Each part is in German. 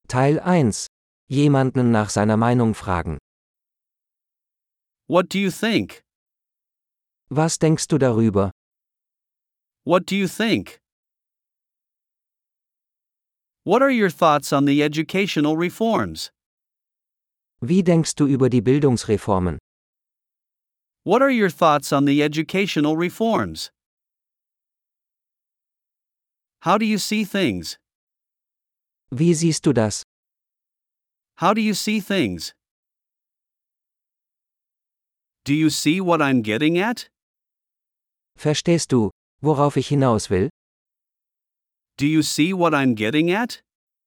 Teil 1. Jemanden nach seiner Meinung fragen. What do you think? Was denkst du darüber? What do you think? What are your thoughts on the educational reforms? Wie denkst du über die Bildungsreformen? What are your thoughts on the educational reforms? How do you see things? Wie siehst du das? How do you see things? Do you see what I'm getting at? Verstehst du, worauf ich hinaus will? Do you see what I'm getting at?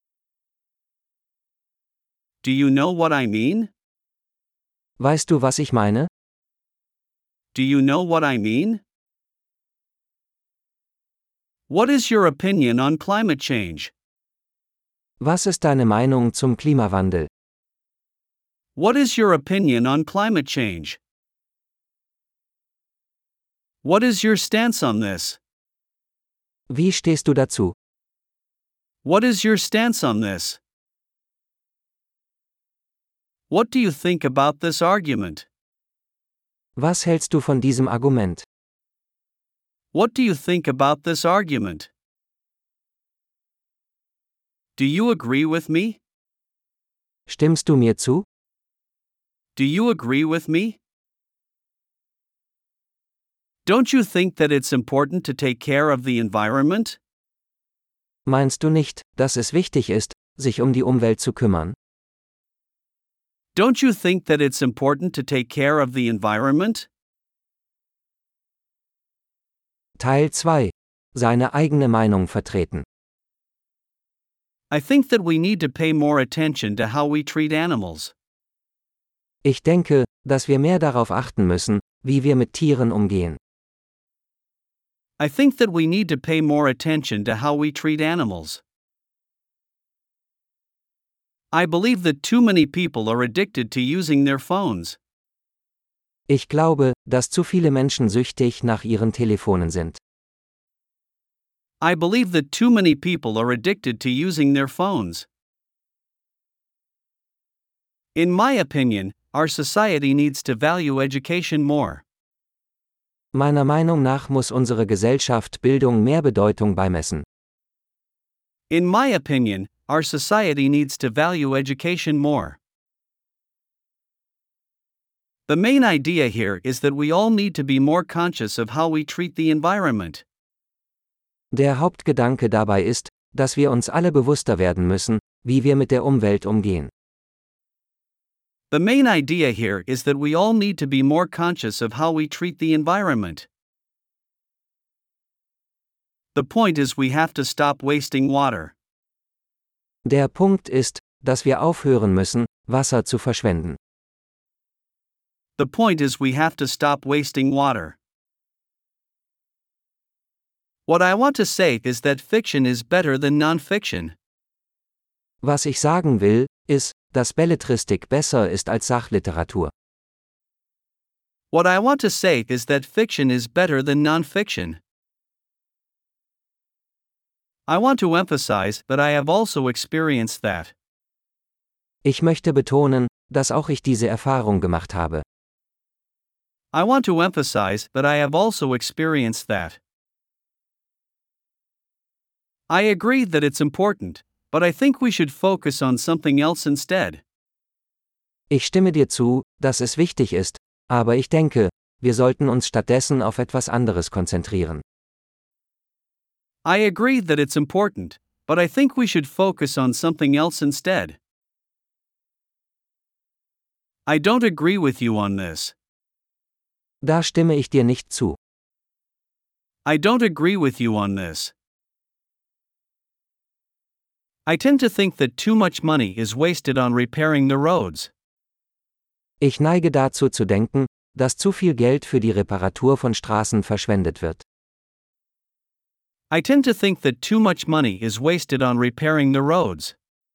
Do you know what I mean? Weißt du, was ich meine? Do you know what I mean? What is your opinion on climate change? Was ist deine Meinung zum Klimawandel? What is your opinion on climate change? What is your stance on this? Wie stehst du dazu? What is your stance on this? What do you think about this argument? Was hältst du von diesem Argument? What do you think about this argument? Do you agree with me? Stimmst du mir zu? Do you agree with me? Don't you think that it's important to take care of the environment? Meinst du nicht, dass es wichtig ist, sich um die Umwelt zu kümmern? Don't you think that it's important to take care of the environment? Teil 2. Seine eigene Meinung vertreten. I think that we need to pay more attention to how we treat animals. Ich denke, dass wir mehr darauf achten müssen, wie wir mit Tieren umgehen. I think that we need to pay more attention to how we treat animals. I believe that too many people are addicted to using their phones. Ich glaube, dass zu viele Menschen süchtig nach ihren Telefonen sind. I believe that too many people are addicted to using their phones. In my opinion, our society needs to value education more. Meiner Meinung nach muss unsere Gesellschaft Bildung mehr Bedeutung beimessen. In my opinion, our society needs to value education more. The main idea here is that we all need to be more conscious of how we treat the environment. Der Hauptgedanke dabei ist, dass wir uns alle bewusster werden müssen, wie wir mit der Umwelt umgehen. The main idea here is that we all need to be more conscious of how we treat the environment. The point is we have to stop wasting water. Der Punkt ist, dass wir aufhören müssen, Wasser zu verschwenden. The point is we have to stop wasting water. What I want to say is that fiction is better than non-fiction. Was ich sagen will, ist, dass Belletristik besser ist als Sachliteratur. What I want to say is that fiction is better than non-fiction. I want to emphasize that I have also experienced that. Ich möchte betonen, dass auch ich diese Erfahrung gemacht habe. I want to emphasize that I have also experienced that. I agree that it's important, but I think we should focus on something else instead. Ich stimme dir zu, dass es wichtig ist, aber ich denke, wir sollten uns stattdessen auf etwas anderes konzentrieren. I agree that it's important, but I think we should focus on something else instead. I don't agree with you on this. Da stimme ich dir nicht zu. I don't agree with you on this. I tend to think that too much money is wasted on repairing the roads. Ich neige dazu zu denken, dass zu viel Geld für die Reparatur von Straßen verschwendet wird. I tend to think that too much money is wasted on repairing the roads.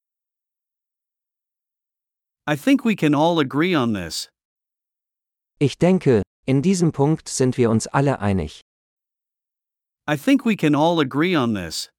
I think we can all agree on this. Ich denke, in diesem Punkt sind wir uns alle einig. I think we can all agree on this.